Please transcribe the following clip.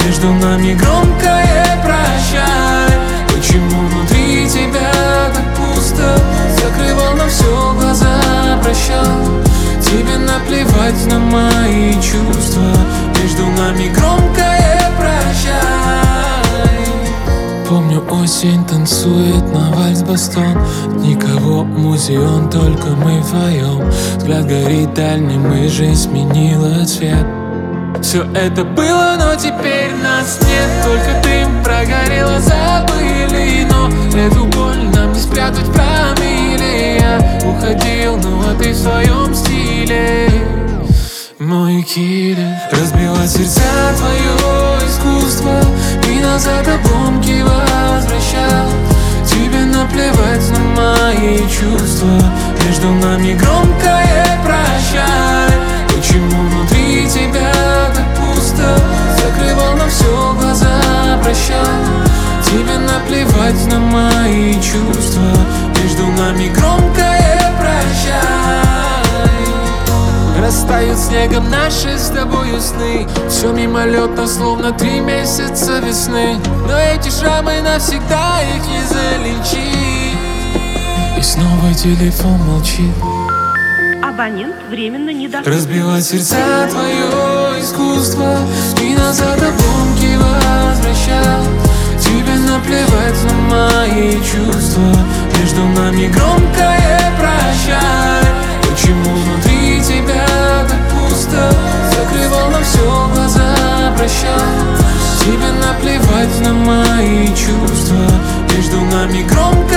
между нами громкое прощай. Почему внутри тебя так пусто? Закрывал на все глаза, прощал. Тебе наплевать на мои чувства, между нами громкое прощай. Помню, осень танцует на вальс-бастон. Никого, музеон, только мы вдвоем. Взгляд горит дальним, и жизнь сменила цвет. Все это было, но теперь нас нет. Только дым прогорело, забыли. Но эту боль нам не спрятать в промилле. Я уходил, ну а ты в своем стиле, мой киллер. Разбила сердца твое искусство и назад обломки возвращал. Тебе наплевать на мои чувства, между нами громкое прощай. Почему внутри тебя так пусто? Закрывал на все глаза, прощал. Тебе наплевать на мои чувства, между нами громкое прощай. Растают снегом наши с тобою сны. Все мимолетно, словно 3 месяца весны. Но эти шрамы навсегда, их не залечить. И снова телефон молчит. Абонент временно недоступен. Разбила сердца твое искусство и назад обломки возвращал. Тебе наплевать на мои чувства, между нами громкое прощай. Почему внутри тебя так пусто? Закрывал на все глаза, прощал. Тебе наплевать на мои чувства, между нами громкое